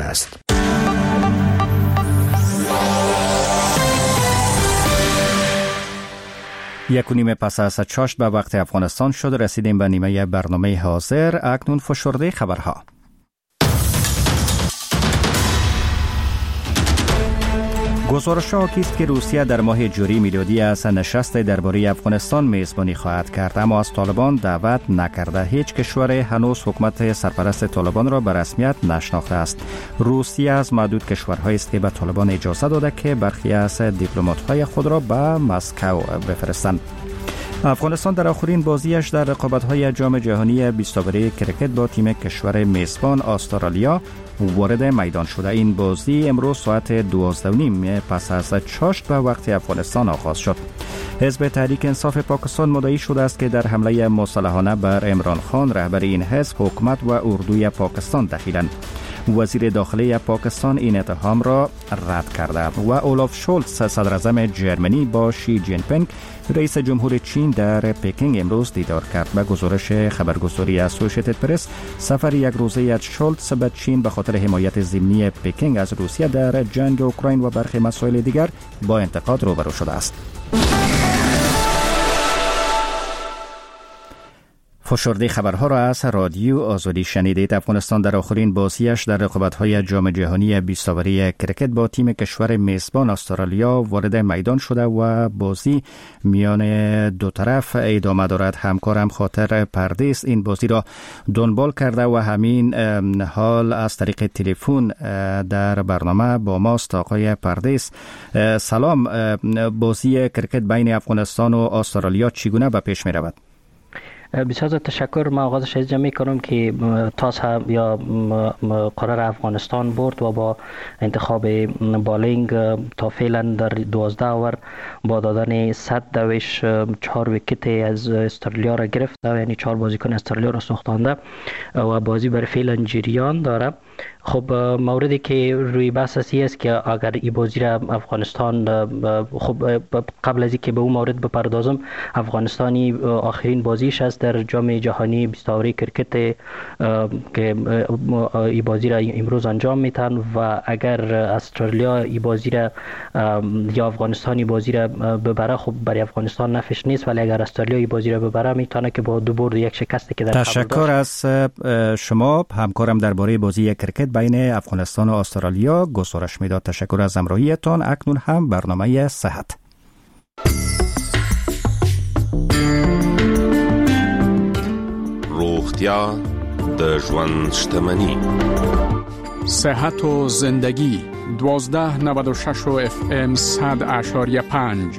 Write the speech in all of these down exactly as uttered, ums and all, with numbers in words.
است. یک و نیم پس از چاشت به وقت افغانستان شد. رسیدیم به نیمه برنامه حاضر. اکنون فشرده خبرها. گزارش حاکی است که روسیه در ماه جوری میلادی از نشست درباره افغانستان میزبانی خواهد کرد، اما از طالبان دعوت نکرده. هیچ کشور هنوز حکومت سرپرست طالبان را به رسمیت نشناخته است. روسیه از معدود کشورهایی است که به طالبان اجازه داده که برخی از دیپلمات‌های خود را به مسکو بفرستند. افغانستان در آخرین بازیش در رقابت‌های جام جهانی بیست اوری کرکت با تیم کشور میزبان استرالیا وارد میدان شده. این بازی امروز ساعت دوازده و نیم پس از چاشت به وقت افغانستان آغاز شد. حزب تحریک انصاف پاکستان مدعی شده است که در حمله مسلحانه بر عمران خان رهبر این حزب حکومت و اردوی پاکستان دخیلند. وزیر داخلی پاکستان این اتهام را رد کرده و اولاف شولتز صدر اعظم جرمنی با شی جین پینگ رئیس جمهور چین در پکینگ امروز دیدار کرد. به گزارش خبرگزاری اسوسییتد پرس، سفر یک روزه از شولتز به چین به خاطر حمایت ضمنی پکینگ از روسیه در جنگ اوکراین و برخی مسائل دیگر با انتقاد روبرو شده است. فشرده خبرها را از رادیو آزادی شنیدید. افغانستان در آخرین بازیش در رقابت‌های جام جهانی بیست اوری کرکت با تیم کشور میزبان استرالیا وارد میدان شده و بازی میان دو طرف ادامه دارد. همکارم خاطر پردیس این بازی را دنبال کرده و همین حال از طریق تلفن در برنامه با ماست. آقای پردیس سلام، بازی کرکت بین افغانستان و استرالیا چگونه به پیش می رود؟ بسیار تشکر. من آغازش از جمع کنم که تاس یا قرار افغانستان برد و با انتخاب بالینگ تا فعلا در دوازده اوور با دادن صد دوش چهار ویکت از استرالیا را گرفته، یعنی چهار بازیکن استرالیا را سوختانده و بازی بر فعلا جریان داره. خب موردی که روی بحث اسی است که اگر این بازی را افغانستان، خب قبل از اینکه به اون مورد بپردازم، افغانستانی آخرین بازیش است در جام جهانی بیست اوری کرکت که این بازی را امروز انجام میتن و اگر استرالیا این بازی را یا افغانستانی بازی را ببره خب برای افغانستان نفعش نیست، ولی اگر استرالیا این بازی را ببره میتونه که با دو برد یک شکستی که در تشکر از شما. همکارم درباره بازی کرکت بین افغانستان و استرالیا گزارش میداد. تشکر از همراهیتان. اکنون هم برنامه صحت. روغتیا د ژوند شتمنی. صحت و زندگی دوازده نود و شش و اف ام صد اشاریه پنج.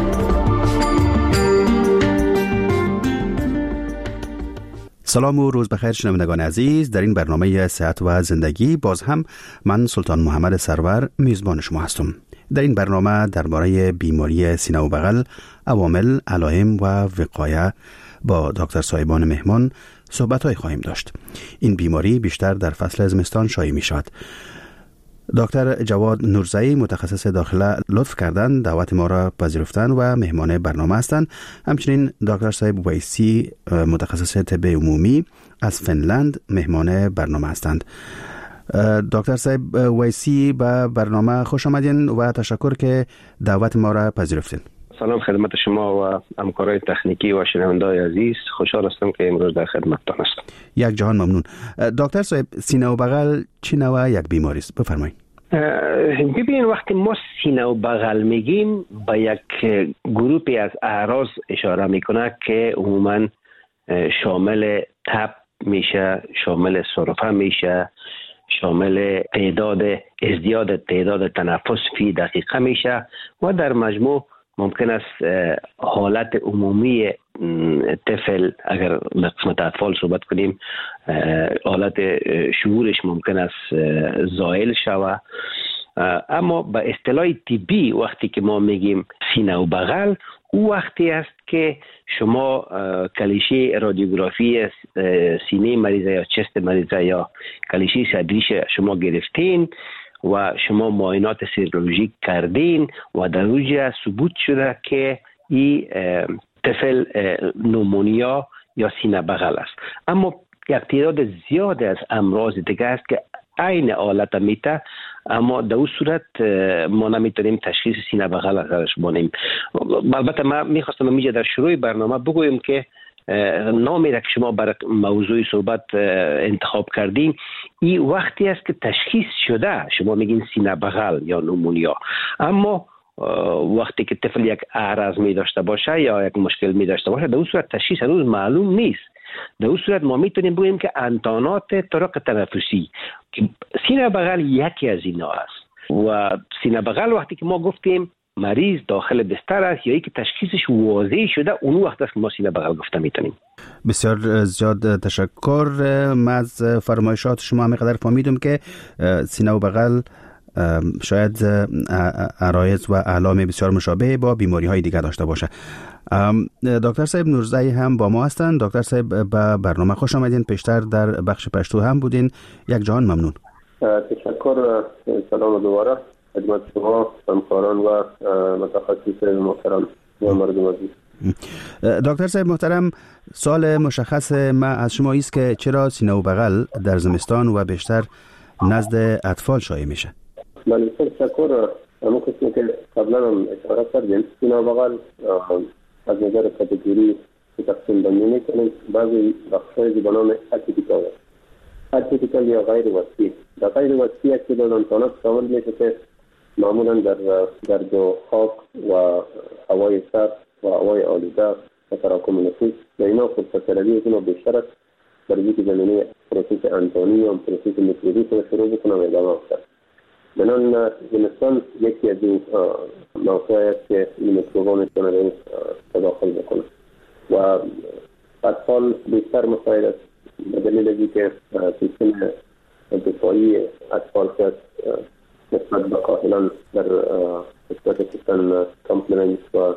سلام و روز بخیر شنوندگان عزیز. در این برنامه صحت و زندگی باز هم من سلطان محمد سرور میزبان شما هستم. در این برنامه درباره بیماری سینه و بغل، عوامل، علائم و وقایه با دکتر صاحبان مهمان صحبت‌های خواهیم داشت. این بیماری بیشتر در فصل زمستان شایع می شود. دکتر جواد نورزایی متخصص داخله لطف کردن دعوت ما را پذیرفتن و مهمان برنامه هستند. همچنین دکتر صاحب ویسی متخصص طب عمومی از فنلند مهمان برنامه هستند. دکتر صاحب ویسی به برنامه خوش آمدین و تشکر که دعوت ما را پذیرفتین. سلام خدمت شما و همکارای تکنیکی و شنونده‌های عزیز. خوشحال هستم که امروز در خدمتتان هستم. یک جهان ممنون. دکتر صاحب، سینه و بغل چه نوع یک بیماری است؟ بفرمایید. ببینید وقتی ما سینه و بغل میگیم به یک گروهی از اعراض اشاره میکنه که عموما شامل تب میشه، شامل سرفه میشه، شامل تعداد ازدیاد تعداد تنفس فی دقیقه میشه و در مجموع ممکن است حالت عمومی طفل، اگر قسمت اطفال صحبت کنیم، حالت شعورش ممکن است زائل شود. اما به اصطلاح طبی وقتی که ما میگیم سینه و بغل، او وقتی است که شما کلیشه رادیوگرافی سینه مریضه یا چست مریضه یا کلیشه صدریش شما گرفتین و شما معاینات سیرولوژیک کردین و در اوجه ثبوت شده که این طفل نومونیا یا سینه بغل است. اما یک تعداد زیاد از امراض دیگه است که عین حالت میته، اما در اون صورت ما نمیتونیم تشخیص سینه بغل ازش بانیم. البته ما میخواستم میجا در شروع برنامه بگویم که نامی را که شما برای موضوع صحبت انتخاب کردین، این وقتی است که تشخیص شده شما میگین سینه بغل یا نمونیا، اما وقتی که طفل یک اعراض می داشته باشه یا یک مشکل می داشته باشه در اون صورت تشخیص هنوز معلوم نیست. در اون صورت ما میتونیم بگیم که انتانات طرق تنفسی، سینه بغل یکی از اینا است. و سینه بغل وقتی که ما گفتیم مریض داخل بستر است یا ای که تشخیصش واضح شده، اون وقت است که ما سینه بغل گفته میتونیم. بسیار زیاد تشکر. من از فرمایشات شما همینقدر فهمیدم که سینه و بغل شاید عرایض و علائم بسیار مشابه با بیماری های دیگر داشته باشه. دکتر صاحب نورزی هم با ما هستند. دکتر صاحب به برنامه خوش آمدین. پیشتر در بخش پشتو هم بودین. یک جهان ممنون. تشکر. سلام دوباره خدمت شما همکاران و متخصص محترم و مردم عزیز. دکتر صاحب محترم، سوال مشخص ما از شما است که چرا سینه و بغل در زمستان و بیشتر نزد اطفال شایع میشه؟ بله تشکر. همون قسمی که قبلا هم اشاره کردیم، سینه و بغل از نظر کاتگوری که تقسیم بندی میکنیم. بعضی بخش‌های به نام اتیپیکال اتیپیکال یا غیر وسیع. در غیر وسیع که در انتانات شامل میشه که معمولا در گرد و خاک و هوای سرد و هوای آلوده و تراکم نفوس و اینا خود فسروی از اینا بیشتر است. در این که زمینه پروسیس انتانی یا پروسیس میکروبی رو شروع بکنم ادامه افتاد. بنان زمستان یکی از این موقعی است که این میکروبا میتونه در این تداخل بکنه و اطفال بیشتر مساعد است به دلیل از اینکه سیستم دفاعی اطفال که نسبت به کاهلان در نسبت سیستم کامپلمنت و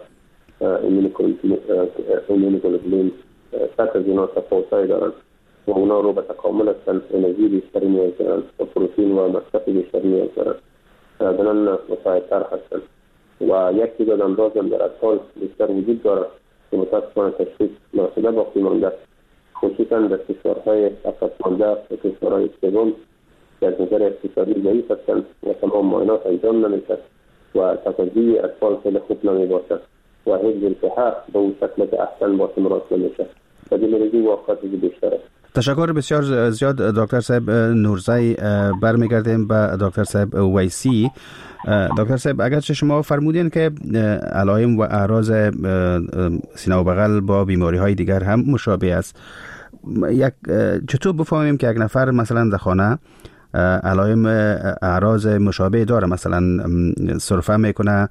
ایمونوگلوبولین سطح از اینا تفاوت‌هایی دارند و اونا رو به تکامل هستند. انرژی بیشتری نیاز دارند و پروتئین و مصرف بیشتری نیاز دارند، بنان مساعدتر هستند. و یک دیگر امراض هم در اطفال بیشتر وجود دارد که متاسفانه تشخیص ناشده باقی مانده، خصوصا در کشورهای عقب مانده و کشورهای سوم که از نظر اقتصادی ضعیف هستند و تمام معاینات انجام نمیشد و تغذیه اطفال خیلی خوب نمیباشد و حفظ الصحه به اون شکل که احسن باشه مراد نمیشه. و دلیل واقعات بیشتر است. تشکر بسیار زیاد دکتر صاحب نورزی. برمیگردیم به دکتر صاحب ویسی. دکتر صاحب اگرچه شما فرمودین که علائم و اعراض سینه و بغل با بیماری های دیگر هم مشابه است، یک چطور بفهمیم که یک نفر مثلا در خانه علائم اعراض مشابه داره، مثلا سرفه میکنه،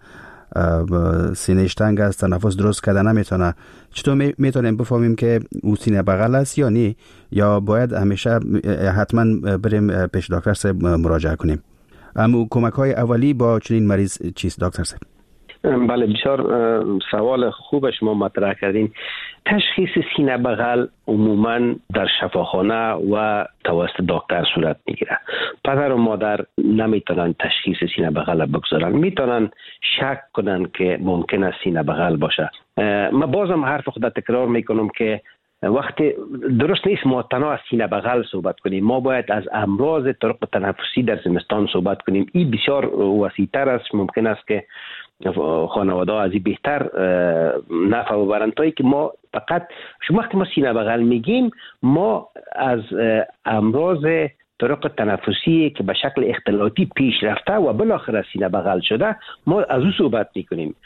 سینه‌اش تنگ است، تنفس درست کرده نمیتونه، چطور میتونیم بفهمیم که او سینه بغل است یا نه، یا باید همیشه حتما بریم پیش دکتر صاحب مراجعه کنیم؟ اما کمک های اولی با چنین مریض چیست دکتر صاحب؟ بله بسیار سوال خوب شما مطرح کردین. تشخیص سینه بغل عموما در شفاخانه و توسط دکتر صورت میگیره. پدر و مادر نمیتونن تشخیص سینه بغل بگذارن، میتونن شک کنن که ممکن است سینه بغل باشه. من بازم حرف خود تکرار میکنم که وقتی درست نیست ما تنها از سینه بغل صحبت کنیم، ما باید از امراض طرق تنفسی در زمستان صحبت کنیم. این بسیار وسیع‌تر است، ممکن است که خانواده ها از این بهتر نفع ببرند تا که ما فقط شما وقتی ما سینه بغل میگیم ما از امراض طرق تنفسی که به شکل اختلاطی پیش رفته و بالاخره سینه بغل شده ما از او صحبت میکنیم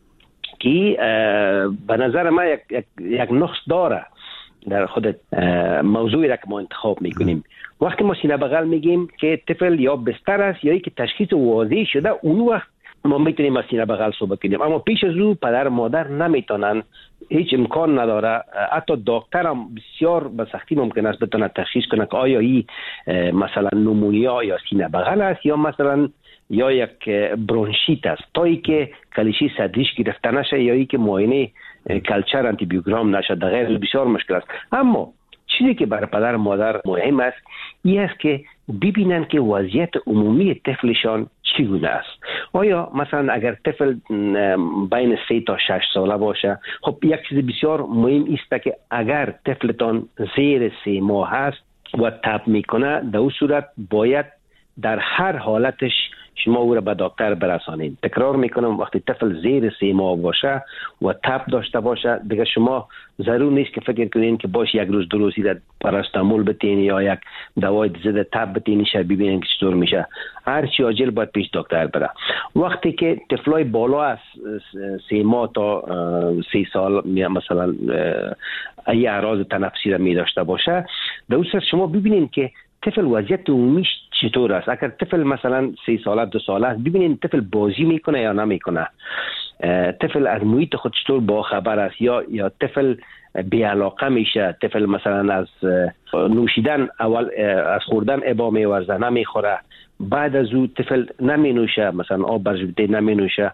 که به نظر من یک, یک, یک نقص داره در خود موضوعی را که ما انتخاب میکنیم. وقتی ما سینه بغل میگیم که طفل یا بستر است یا ای که تشخیص واضح شده، اون وقت ما میتونیم از سینه بغل صحبت کنیم. اما پیش از او پدر و مادر نمیتونن، هیچ امکان نداره، حتی دکتر هم بسیار به سختی ممکن است بتونه تشخیص کنه که آیا این مثلا نمونیا یا سینه بغل است یا مثلا یا یک برونشیت است، تا ای که کلیشه صدریش گرفته نشه یا ای که معاینه کلچر آنتی بیوگرام نشه، در غیر بسیار مشکل است. اما چیزی که برای پدر و مادر مهم است این است که ببینن که وضعیت عمومی طفلشان چگونه است. آیا مثلا اگر طفل بین سه تا شش ساله باشه، خب یک چیز بسیار مهم است که اگر طفلتان زیر سه ماه است و تب میکنه، در اون صورت باید در هر حالتش شما او را به دکتر برسانید. تکرار میکنم وقتی طفل زیر سه ماه باشه و تب داشته باشه، دیگه شما ضرور نیست که فکر کنین که باش یک روز دو روزی پاراستامول بتین یا یک دوای ضد تب بتین شب ببینین که چطور میشه. هر چی عاجل باید پیش دکتر بره. وقتی که طفلای بالا از سه ماه تا سی سال مثلا ای اعراض تنفسی را می داشته باشه، در اون صورت شما ببینین که طفل وضعیت عمومیش چطور است. اگر طفل مثلا سی ساله دو ساله است، ببینین طفل بازی میکنه یا نمیکنه، طفل از محیط خود چطور با خبر است، یا یا طفل بی علاقه میشه، طفل مثلا از نوشیدن اول از خوردن ابا میورزه نمیخوره، بعد از او طفل نمی نوشه، مثلا آب برجبته نمی نوشه.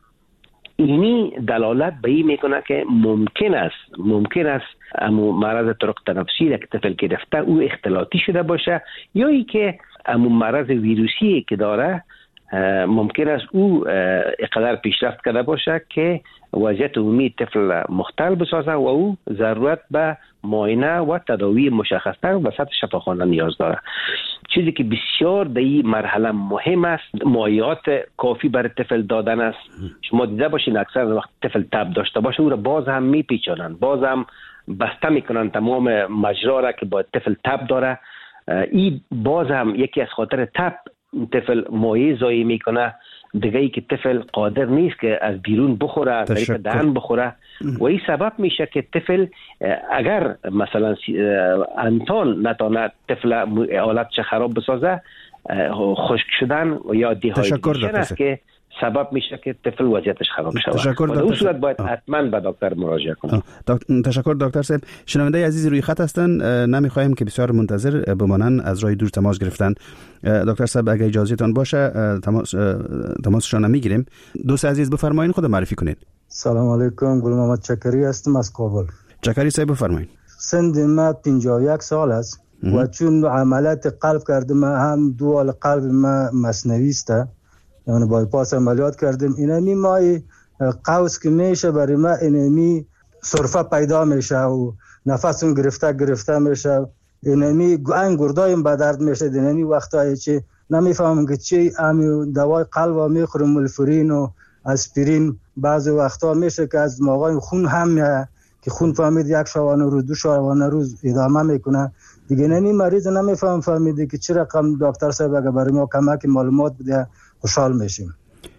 اینی دلالت به این میکنه که ممکن است ممکن است امو مرض طرق تنفسی را که طفل گرفته او اختلاطی شده باشه، یا ای که امو مرض ویروسی که داره ممکن است او اقدر پیشرفت کرده باشه که وضعیت عمومی طفل مختل بسازه و او ضرورت به معاینه و تداوی مشخص‌تر و سطح شفاخانه نیاز داره. چیزی که بسیار در این مرحله مهم است، مایعات کافی برای طفل دادن است. شما دیده باشین اکثر وقت طفل تب داشته باشه او را باز هم میپیچانن، باز هم بسته میکنن تمام مجرا را که با طفل تب داره. این باز هم یکی از خاطر تب طفل مایع ضایع میکنه، دیگه ای که طفل قادر نیست که از بیرون بخوره، از طریق دهن بخوره و این سبب میشه که طفل اگر مثلا انتان نتانه طفل حالتش خراب بسازه، خشک شدن یا دیهایدریشن است که سبب میشه که طفل وضعیتش خراب شود. تشکر در اون صورت باید حتما به دکتر مراجعه کنه. تشکر دکتر صاحب. شنونده عزیز روی خط هستن، نمیخوایم که بسیار منتظر بمانن، از راه دور تماس گرفتن. دکتر صاحب اگه اجازه تان باشه تماس تماسشون میگیریم. دوست عزیز بفرمایید، خود معرفی کنید. سلام علیکم، گل محمد چکری هستم از کابل. چکری صاحب بفرمایید. سن ما پنجاه و یک سال است و چون عملیات قلب کردم، هم دوال قلب ما مصنوعی است، یعنی بایپاس عملیات کردیم. اینمی مای قوس که میشه برای ما، اینمی سرفه پیدا میشه و نفسم گرفته گرفته میشه، اینمی گوان گردایم به درد میشه. اینمی وقتایی چه نمیفهمم که چی امی دوای قلب میخورم، ملفورین و اسپرین، بعضی وقتا میشه که از موقع خون هم میاد که خون فهمید یک شبانه روز دو شبانه روز ادامه میکنه دیگه. نمی مریض نمیفهم فهمیده که چه رقم. دکتر صاحب اگه برای ما کمک معلومات بده خوشحال میشیم.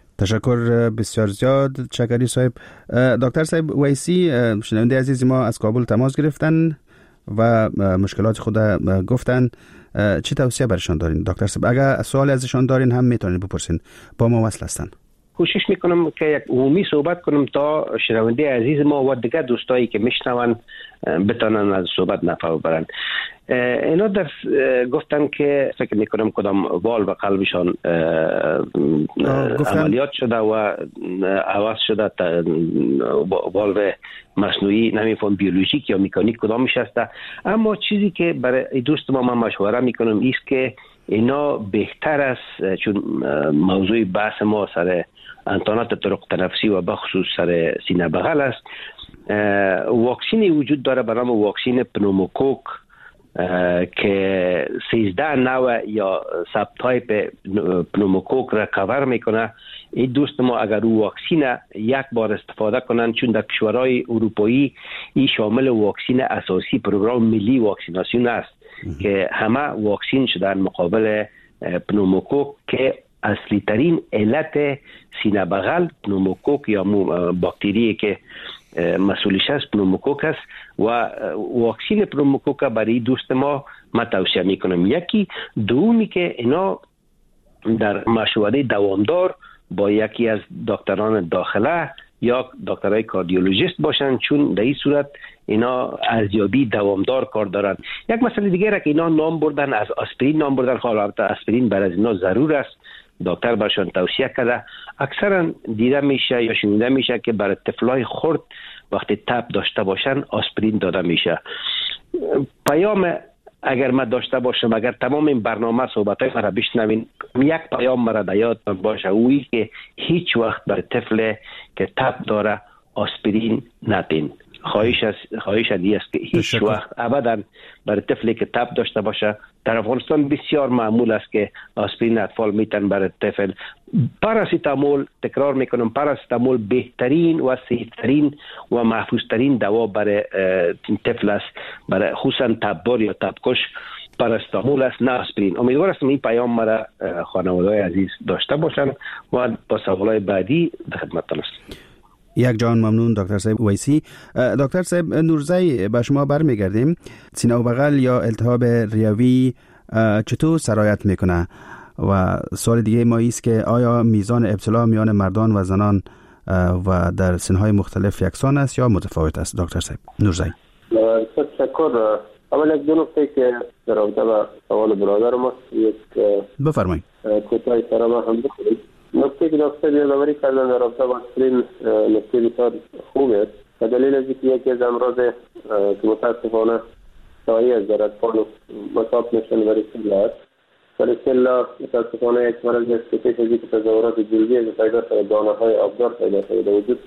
تشکر بسیار زیاد چکری صاحب. دکتر صاحب ویسی، شنونده عزیز ما از کابل تماس گرفتن و مشکلات خود گفتن. چه توصیه برشان دارین دکتر صاحب؟ اگر سوال ازشان دارین هم میتونید بپرسین، با ما وصل هستن. کوشش میکنم که یک عمومی صحبت کنم تا شنونده عزیز ما و دیگر دوستایی که میشنون بتونن از صحبت نفع ببرن. اینا در گفتن که فکر میکنم کدام والو قلبشان عملیات شده و عوض شده والو مصنوعی، نمیفهم بیولوژیک یا مکانیک کدامش هسته. اما چیزی که برای دوست ما من مشوره میکنم ایست که اینا بهتر است، چون موضوع بحث ما سر انتانات طرق تنفسی و بخصوص سر سینه بغل است. واکسینی وجود داره به نام واکسین پنوموکوک که سیزده نوع یا سب تایپ پنوموکوک را کاور میکنه. این دوست ما اگر او واکسین یک بار استفاده کنند، چون در کشورهای اروپایی این شامل واکسین اساسی پروگرام ملی واکسیناسیون است که همه واکسین شدن مقابل پنوموکوک که اصلی ترین علت سینه بغل پنوموکوک یا باکتری که مسئولش است پنوموکوک است و واکسین پنوموکوک برای دوست ما ما توصیه میکنم. یکی دومی که اینا در مشوره دوامدار با یکی از دکتران داخله یا دکترای کاردیولوژیست باشن، چون در این صورت اینا ارزیابی دوامدار کار دارن. یک مسئله دیگه را که اینا نام بردن، از آسپرین نام بردن. خب البته آسپرین برای اینا ضرور است، دکتر برشان توصیه کرده. اکثرا دیده میشه یا شنیده میشه که برای طفلای خرد وقتی تب داشته باشن آسپرین داده میشه. پیام اگر ما داشته باشم، اگر تمام این برنامه صحبتای مرا بشنوین، یک پیام مرا در یادتان باشه، اویی که هیچ وقت برای طفل که تب داره آسپرین ندین. خواهش است خواهش دی است که هیچ وقت ابدا برای طفلی که تب داشته باشه، در افغانستان بسیار معمول است که آسپرین اطفال میتن برای طفل. پاراسیتامول، تکرار میکنم، پاراسیتامول بهترین و سیفترین و محفوظترین دوا برای طفل است، برای خصوصا تبدار یا تبکش پاراسیتامول است، نه آسپرین. امیدوار هستم این پیام مرا خانواده‌های عزیز داشته باشند و با سوالای بعدی در خدمتتان هستم. یک جان ممنون دکتر صاحب ویسی. دکتر صاحب نورزی، به شما برمیگردیم. سینه و بغل یا التهاب ریوی چطور سرایت میکنه؟ و سوال دیگه ما است که آیا میزان ابتلا میان مردان و زنان و در سنهای مختلف یکسان است یا متفاوت است؟ دکتر صاحب نورزی. تشکر. اول یک دو نکته که در رابطه با سوال برادر ما یک بفرمایید کوتاهی سر ما هم بکنیم. نکته که دکتر یادآوری کردن در رابطه با آسپرین نکته بسیار خوب است و دلیل از اینکه یکی از امراض که متاسفانه شایع است در اطفال مصاب میشن برای سیلا است. برای سیلا متاسفانه یک مرض است که پیش از اینکه تظاهرات جلدی از پیدا شود دانه های آبدار پیدا شود در وجود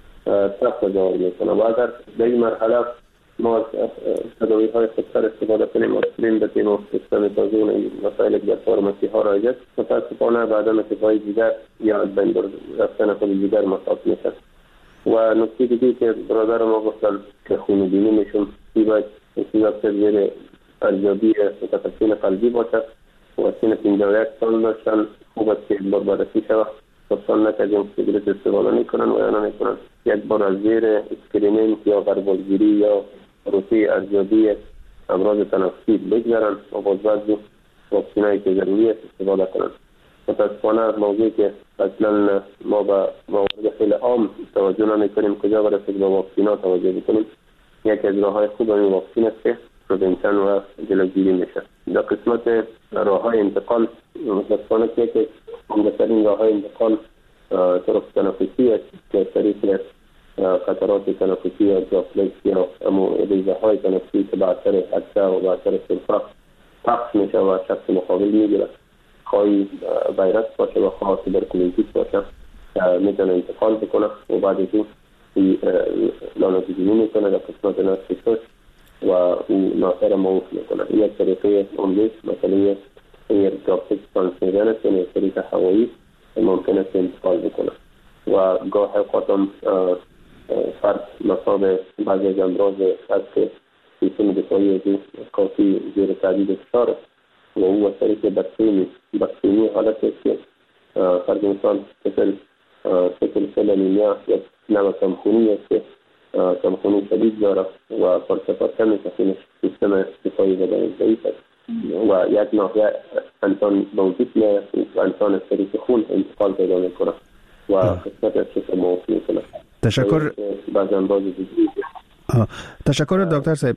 سخت تظاهر میکنه و اگر در این مرحله ما تداوی های خودسر استفاده کنیم آسپرین بتیم و سیستم تازون مسائل در فارماسی ها رایجه متاسفانه بعد از اتفاقی دیگر یا بین رفتن خود دیگر مصاب میشه. و نکته دیگه که برادر ما گفتن که خونبینی میشون سی باید استفاده زیر ارزیابی متخصصین قلبی باشه و سن پنجاه و یک سال داشتن خوب است که بار بررسی شود. خودشان نکردیم سیگرت استفاده میکنن و یا نمیکنن، یک بار از زیر اسکرینینگ یا غربالگیری یا روسی ارزیابی امراض تنفسی بگذارن و باز بعضی واکسینایی که ضروری است استفاده کنن. متاسفانه از موضوعی که اصلا ما با موارد خیلی عام توجه نمیکنیم کجا برسید با واکسینا توجه بکنیم. یکی از راههای خوب این واکسین است که پروونشن و جلوگیری میشه. در قسمت راههای انتقال متاسفانه که یکی عمده‌ترین راههای انتقال طرق تنفسی است که طریق خطرات تنفسی یا دراپلتس یا امو ریزه های تنفسی که به اثر عطسه و به اثر سرفه پخش میشه و شخص مقابل میگیره، خواهی ویروس باشه و خواهی تبرکلوزیس باشه میتونه انتقال بکنه و بعد از این لانوزیدینی میکنه در قسمت نفسیش و او ناصر موف میکنه. این یک طریقه عمده مثلا ایر دراپلتس ترانسمیشن است، یعنی طریق هوایی ممکن است انتقال بکنه و گاه اوقات فرد مصاب بعضی از امراض از که سیستم دفاعی از این کافی زیر تهدید فشار است و او از طریق بکتری بکتری حالت است که فرد انسان سکل سکل سل انیمیا یک نوع کمخونی است که کمخونی شدید داره و فلسفه کمی که سیستم دفاعی بدن ضعیف است و یک ناحیه انسان به وجود میاد و انسان از طریق خون انتقال پیدا میکنه و قسمت از چشم موف میکنه. تشکر. تشکر دکتر صاحب.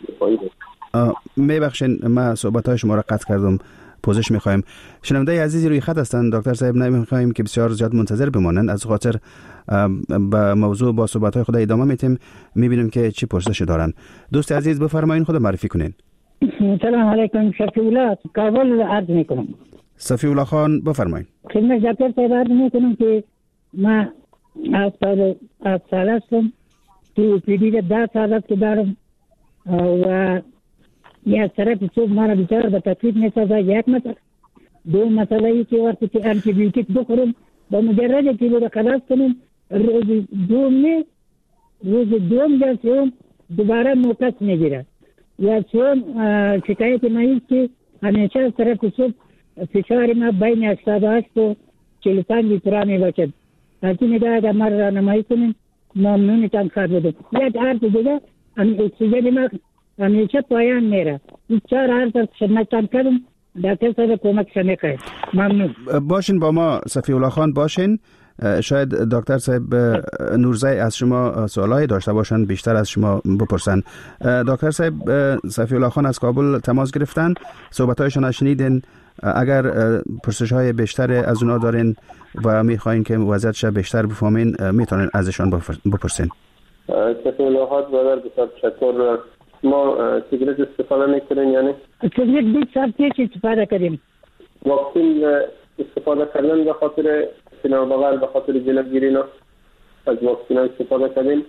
میبخشین ما صحبت های شما را قطع کردم، پوزش میخوایم. شنونده عزیزی روی خط هستند دکتر صاحب، نمیخوایم که بسیار زیاد منتظر بمانند، از خاطر به موضوع با صحبت های خود ادامه میتیم، میبینیم که چی پرسش دارن. دوست عزیز بفرمایید خود معرفی کنین. سلام علیکم، شفیع الله کابل عرض میکنم. صفی الله خان بفرمایید. خدمت دکتر صاحب عرض میکنم که ما از سال از سال هستم تو پیدی ده سال است که دارم و یک طرف صبح ما را بیچاره به تکلیف میسازه. یک مسئله دو مسئله ای که وقتی که انتی بیوتیک بخورم با مجرد که رو خلاص کنم روز دوم نه روز دوم یا سوم دوباره نوکس میگیره. یا سوم شکایت ما است که همیشه از طرف صبح فشار ما بین هشتاد و هشت و چهل و پنج پرا میباشد. از این نگاه اگر ما را رانمایی کنیم ممنونتان خواهد بودم. یک عرض دیگه اکسیژن ما همیشه پایان میره. این چهار عرض خدمتتان کردم، دکتر صاحب کمک شما کنید. ممنون. باشین با ما صفی الله خان باشین. شاید دکتر صاحب نورزی از شما سوالایی داشته باشن بیشتر از شما بپرسن. دکتر صاحب صفی الله خان از کابل تماس گرفتن، صحبت‌هایشون شنیدین. اگر پرسش های بیشتر از اونا دارین و میخواین که وضعیتش بیشتر بفهمین میتونین ازشان بپرسین. صفی الله خان برادر بسیار تشکر. ما سیگرت استفاده میکنیم یعنی سیگرت بیست سال پیش استفاده کردیم. واکسین استفاده کردن به خاطر سینه و بغل به خاطر جلوگیری نه از واکسین استفاده کردیم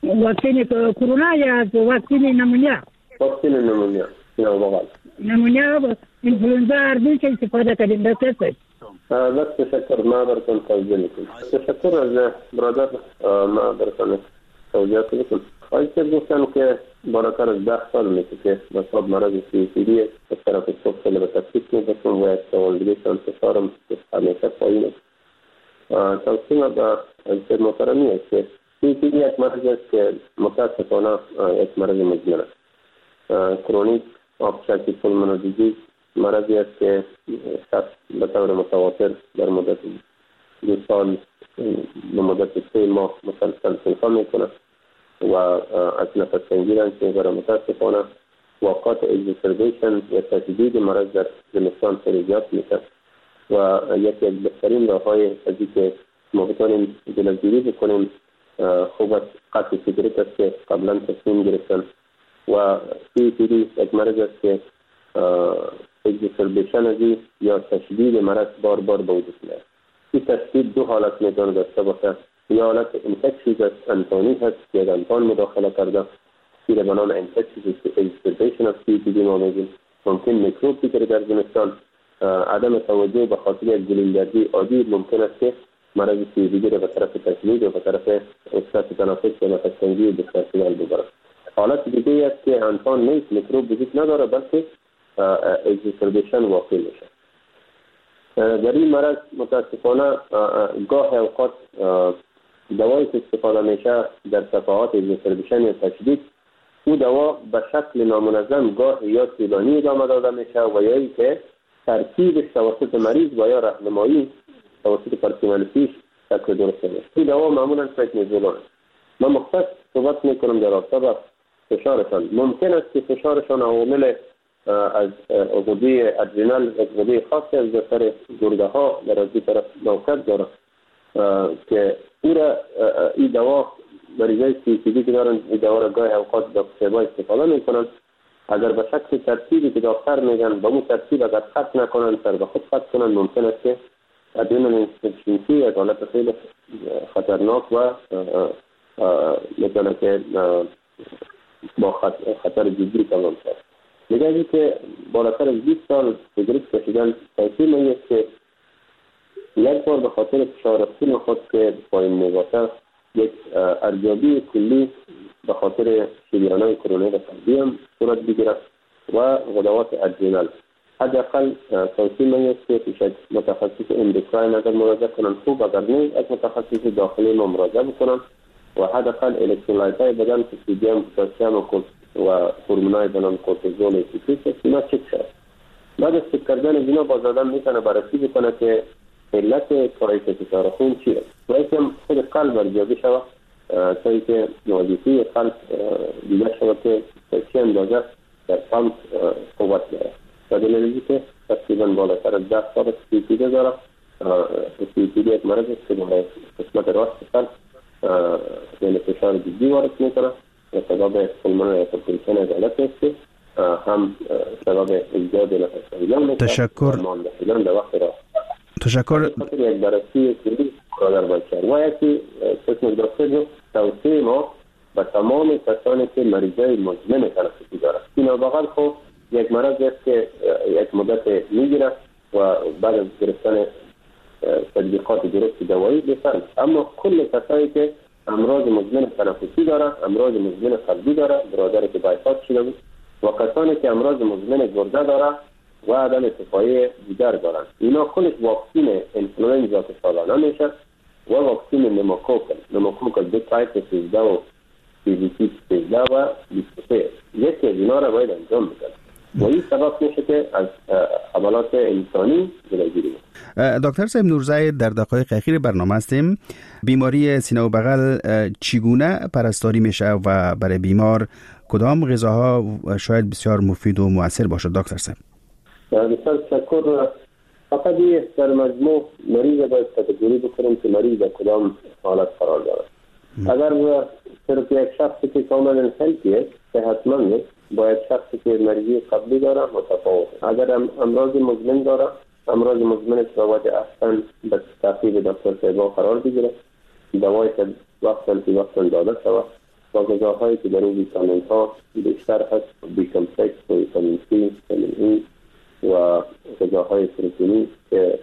واکسین کرونا یا واکسین نمونیا؟ واکسین نمونیا یا بغل نمونیا و انفلوئنزا عربی که استفاده کردیم دکتر صاحب. بس تشکر. ما براتون توضیح میکنم. تشکر از برادر. ما براتون توضیح میکنم. خواهی که گفتن که بالاتر از ده سال میشه که مصاب مرض سی پی دی از طرف صبح خیلی به تفکیک میبسون و یک سوالگیش انتشارم همیشه پایین است. توصیم به از محترمی است که سی پی دی یک مرض است که متاسفانه یک مرض مزمن است. کرونیک obstructive pulmonary disease مرضی است که شخص به طور متواتر در مدت دو سال به مدت سه ماه مسلسل سنفا میکنه و از نفس تنگی رنج میبره. متاسفانه واقعات اگزربیشن یا تشدید مرض در زمستان خیلی زیاد میشه و یکی از بهترین راههای از اینکه ما بتونیم جلوگیری بکنیم خوب است قطع سیگارت است که قبلا تصمیم گرفتن و سی پی دی یک مرض است که اگزربیشن ازی یا تشدید مرض بار بار به وجود میاد. این تشدید دو حالت میتونه داشته باشه. یا حالت انفکشیز است، انتانی هست که یک انتان مداخله کرده که به نام انفکشیز اگزربیشن آف سی پی دی ما میگیم. ممکن میکروب بگیره در زمستان. عدم توجه به خاطر یک گلوله‌گردی عادی ممکن است که مرض سی پی دی را به طرف تشدید و به طرف احساس تنفس و نفس تنگی بسیار شدن ببره. حالت دیگه است که انسان نیست، میکروب وجود نداره بلکه اگزربیشن واقع میشه. در این مرض متاسفانه گاه اوقات دوایی که استفاده میشه در صفحات اگزربیشن یا تشدید او دوا به شکل نامنظم گاه یا طولانی ادامه داده میشه و یا ای که ترکیبش توسط مریض و یا راهنمایی توسط پرسنل پیش شکل درست میشه. این دوا معمولا پرتنیزولون است. من مختص صحبت میکنم در رابطه با فشارشان. ممکن است که فشارشان عوامل از غده ادرینال غده خاصی از سر گرده ها در از طرف موقعیت داره که او را این دوا مریضای سی پی دی که دارن این دوا را گاهی اوقات با پسیبا استفاده میکنن. اگر به شکل ترتیبی که دکتر میگن با اون ترتیب اگر خط نکنن سر به خود خط کنن ممکن است که ادرینال اینسفیشنسی یک حالت خیلی خطرناک و میتونه که با خطر جدی تمام شد. دیگه ازی که بالاتر از بیست سال سیگارت کشیدن توصیه میست که یک بار به خاطر فشار خون خود که پایین میباشه یک ارزیابی کلی به خاطر شریانهای کرونری قلبی هم صورت بگیرد و غدوات ادرینال. حداقل توصیه میست که پیش از متخصص اندوکراین اگر مراجعه کنن خوب، اگر نه از متخصص داخلی ما مراجعه بکنن و حداقل الکترولایت های بدن که سودیم، پتاسیم و هورمونای به نام کورتیزول استیتوس اینا چک شد. بعد از چک کردن اینا باز آدم میتونه بررسی بکنه که علت کاهش فشار خون چیه و یکم خود قلب ارزیابی شود تا اینکه وظیفه قلب دیده شود که چه اندازه در پمپ قوت داره. و دلیل که تقریبا بالاتر از ده سال سی پی دی داره. سی پی دی یک مرض است که به قسمت راست قلب یعنی فشار جدی وارد میکنه و سبب پولمونری هایپرتنشن غلط است که هم سبب ایجاد نفس تنگی تشکر در وقت را تشکر یک بررسی کلی برادر بچه و یکی قسم دکتر توصیه ما به تمام کسانی که مریضای مزمن تنفسی دارند. اینا بغل خود یک مرض است که یک مدت میگیره و بعد از گرفتن تطبیقات درست دوایی بهتر. اما کل کسایی که امراض مزمن تنفسی داره، امراض مزمن قلبی داره، برادر که بایپاس شده بود و کسانی که امراض مزمن گرده داره و عدم شفایی دیگر دارند، اینا کلش واکسین انفلوئنزا که سالانه میشه و واکسین نموکوک نموکوک دو تایپ سیزده و سی وی سی سیزده و بیست و سه یکی از اینا را باید انجام بکنه و این سبب میشه که از حملات انسانی جلوگیری کنه. دکتر صاحب نورزاید، در دقایق اخیر برنامه هستیم. بیماری سینه و بغل چگونه پرستاری میشه و برای بیمار کدام غذاها شاید بسیار مفید و مؤثر باشد دکتر صاحب؟ بسیار تشکر. فقط در مجموع مریض باید کاتگوری بکنیم که مریض در کدام حالت قرار داره. اگر صرف یک شخصی که کاملا هلتی است، صحتمند است، باید شخصی که مریضی قبلی داره متفاوت. اگر امراض مزمن داره، امراض مزمن باید احسن به تعقیب دکتر صاحب قرار بگیره، دوای که وقتا که وقتا داده شود با غذاهایی که در اون ویتامین ها بیشتر هست، بی کمپلکس و ویتامین سی، ویتامین ای و غذاهای پروتئینی که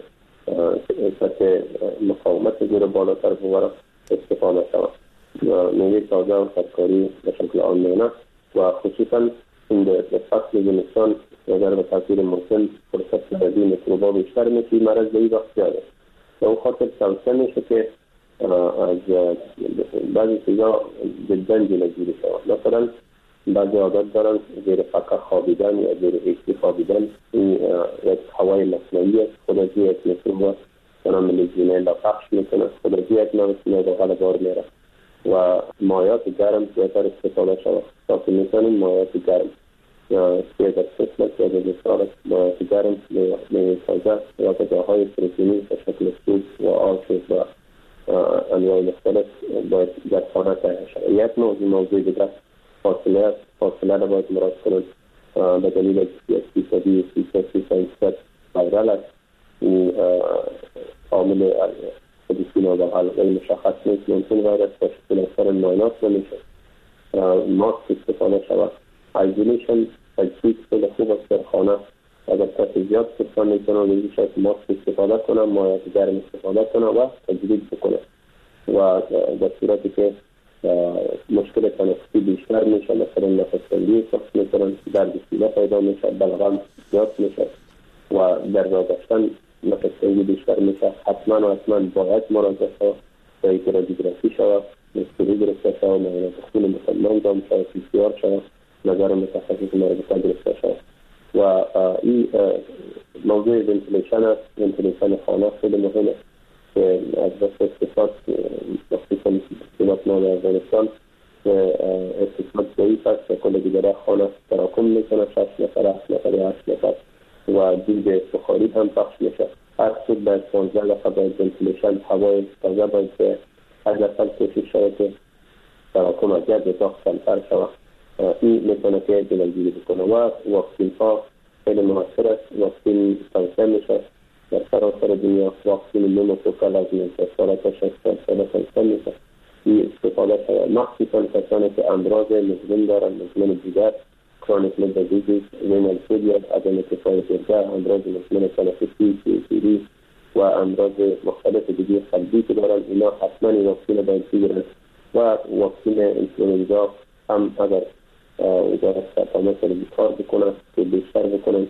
سطح مقاومت زیر بالاتر ببرد استفاده شود. میوه تازه و ترکاری به شکل آمیانه و خصوصا این در فصل زمستان اگر به تاثیر موسم فرصت لرزی میکروبا بیشتر میشه، مرض به این وقت زیاده. به اون خاطر توصیه میشه که از بعضی چیزا جدا جلوگیری شود. مثلا بعضی عادت دارن زیر پکه خوابیدن یا زیر ایسی خوابیدن، این یک هوای مصنوعی خودازی یک میکروب به نام لیژیونلا پخش میکنه، خودازی یک نوسیله به غلبار میره و مایات گرم بهتر استفاده شود. تا که میتونیم مایات گرم سیز قسمت یا بزرگسال مایات گرم میوه تازه و غذاهای پروتئینی به شکل سوپ و آش و انواع مختلف باید در خانه تهیه شود. یک موضوع موضوع دیگر فاصله است. فاصله را باید مراعات کنند به دلیل یک فیصدی فیصد فیصد ویرال است. این عامل حدیثی نابحال ولی مشخص نیست. ممکن ویروس با شکل اکثر ماینات نمیشه. ماسک استفاده شود. ایزولیشن تجهیز خیلی خوب است در خانه. اگر کسی زیاد سرطان میکنه و شاید ماسک استفاده کنه، مایات گرم استفاده کنه و تجدید بکنه و در صورتی که مشکل تنفسی بیشتر میشه، مثلا نفس‌تنگی احساس میکنن، درد سینه پیدا میشه، بلغم زیاد میشه و در راه رفتن نفس‌تنگی بیشتر میشه، حتما و حتما باید مراجعه شود تا اینکه رادیوگرافی شود، مستری گرفته شود، معاینات خون مکمل انجام شود، پی سی آر شود، نظر متخصص مربوطه گرفته شود. و این موضوع ونتیلیشن است. ونتیلیشن خانه خیلی مهمه که از دست اقتصاد مخصوصا اقتصاد نام افغانستان اقتصاد ضعیف است و کل دیگره خانه تراکم میکنه، شش نفر، هشت نفر، هشت نفر و دود بخاری هم پخش میشه. هر سود باید پانزده دقیقه باید ونتیلیشن هوای تازه باید که هر اصل کوشش شود که تراکم از گرد اتاق کمتر شود. این میتونه که جلوگیری بکنه و واکسین ها خیلی موثر است. واکسین توصیه میشه در سراسر دنیا. واکسین نوموکوکال از نوزده ساله تا شصت ساله توصیه میشه. این استفاده شود مخصوصا کسانی که امراض مزمن دارن، مزمن دیگر، کرونیک لیور دیزیز، رینال فیلیر، عدم کفایت گرده، امراض مزمن تنفسی، سی‌اوپی‌دی و امراض مختلف دیگه قلبی که دارن، اینا حتما این واکسین باید بگیرن و واکسین اینفلوئنزا هم اگر وزارت سلامت رو بیکار بکنن که بیشتر بکنن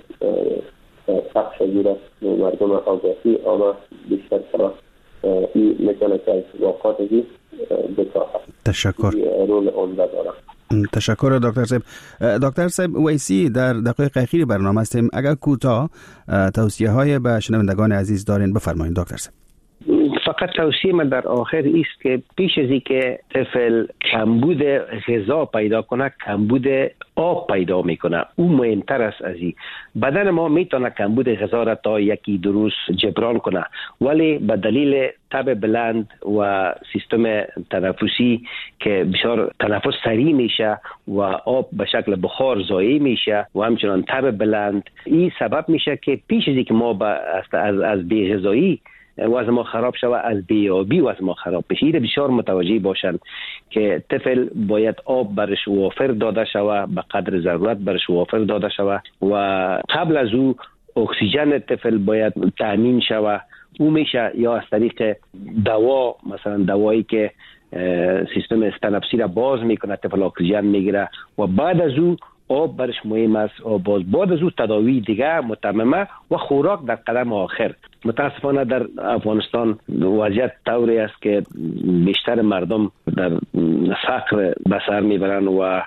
پخش گیره و مردم آگاهی آمه بیشتر شود. این میتونه که از واقعات زی بکار هست. تشکر. رول عمده داره. تشکر دکتر صاحب. دکتر صاحب ویسی، در دقایق اخیر برنامه هستیم. اگر کوتاه توصیه های به شنوندگان عزیز دارین بفرمایید دکتر صاحب. فقط توصیه من در آخر است که پیش از اینکه طفل کمبود غذا پیدا کنه، کمبود آب پیدا میکنه. اون مهمتر است از این. بدن ما میتونه کمبود غذا را تا یکی دو روز جبران کنه، ولی به دلیل تب بلند و سیستم تنفسی که بسیار تنفس سریع میشه و آب به شکل بخار ضایع میشه و همچنان تب بلند، این سبب میشه که پیش از اینکه ما از از بی‌غذایی وزن ما خراب شود، از بیابی وزن ما خراب بشه. این بسیار متوجه باشند که طفل باید آب برش وافر داده شود، به قدر ضرورت برش وافر داده شود و قبل از او اکسیژن طفل باید تامین شود. او میشه یا از طریق دوا، مثلا دوایی که سیستم تنفسی را باز میکنه، طفل اکسیژن میگیره و بعد از او آب برش مهم است. و باز بعد از او تداوی دیگه متممه و خوراک در قدم آخر. متاسفانه در افغانستان وضعیت طوری است که بیشتر مردم در فقر به سر میبرن و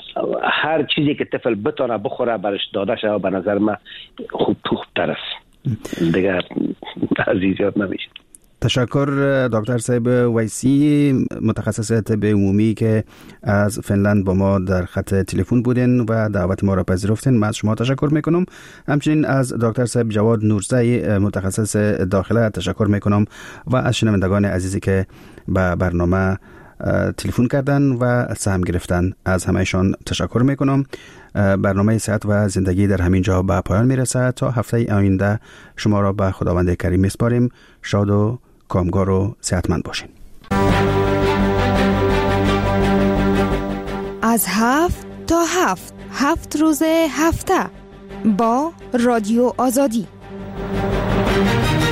هر چیزی که طفل بتونه بخوره برش داده شود به نظر من خوب خوبتر است. دیگه عزیزیات نمیشه. تشکر دکتر صاحب ویسی، متخصص طب عمومی که از فنلند با ما در خط تلفن بودین و دعوت ما را پذیرفتین. من از شما تشکر میکنم. همچنین از دکتر صاحب جواد نورزی، متخصص داخله، تشکر میکنم و از شنوندگان عزیزی که به برنامه تلفن کردن و سهم گرفتن، از همهشان تشکر میکنم. برنامه صحت و زندگی در همین جا به پایان میرسه. تا هفته آینده شما را به خداوند کریم میسپاریم. شاد و کامگار و صحتمند باشین. از هفت تا هفت هفت روز هفته با رادیو آزادی.